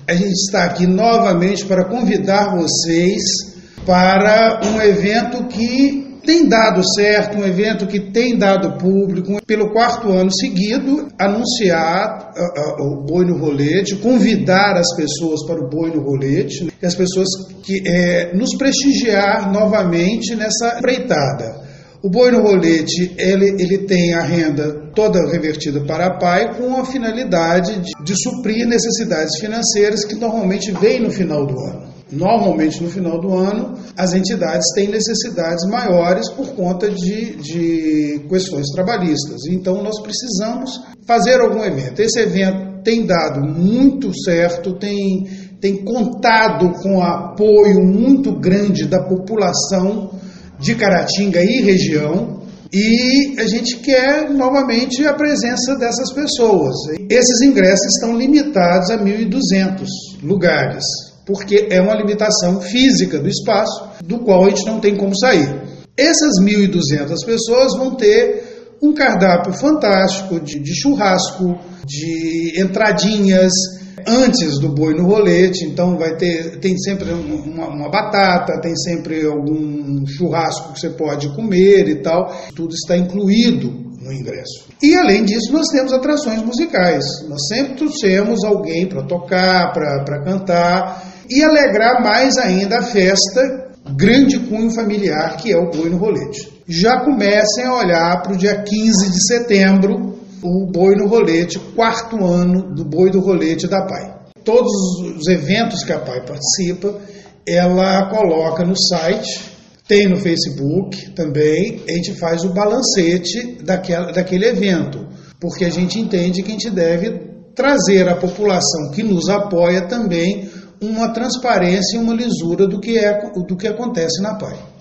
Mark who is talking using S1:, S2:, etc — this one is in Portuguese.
S1: A gente está aqui novamente para convidar vocês para um evento que tem dado certo, um evento que tem dado público, pelo 4º ano seguido, anunciar o Boi no Rolete, convidar as pessoas para o Boi no Rolete, as pessoas que nos prestigiar novamente nessa empreitada. O Boi no Rolete, ele tem a renda toda revertida para a PAI com a finalidade de suprir necessidades financeiras que normalmente vêm no final do ano. Normalmente, no final do ano, as entidades têm necessidades maiores por conta de questões trabalhistas. Então, nós precisamos fazer algum evento. Esse evento tem dado muito certo, tem contado com apoio muito grande da população de Caratinga e região, e a gente quer novamente a presença dessas pessoas. Esses ingressos estão limitados a 1.200 lugares, porque é uma limitação física do espaço, do qual a gente não tem como sair. Essas 1.200 pessoas vão ter um cardápio fantástico de churrasco, de entradinhas, antes do Boi no Rolete, então tem sempre uma batata, tem sempre algum churrasco que você pode comer e tal, tudo está incluído no ingresso. E além disso, nós temos atrações musicais, nós sempre trouxemos alguém para tocar, para cantar e alegrar mais ainda a festa grande cunho familiar que é o Boi no Rolete. Já comecem a olhar para o dia 15 de setembro, o Boi no Rolete, 4º ano do Boi do Rolete da PAI. Todos os eventos que a PAI participa, ela coloca no site, tem no Facebook também, a gente faz o balancete daquele evento, porque a gente entende que a gente deve trazer à população que nos apoia também uma transparência e uma lisura do que acontece na PAI.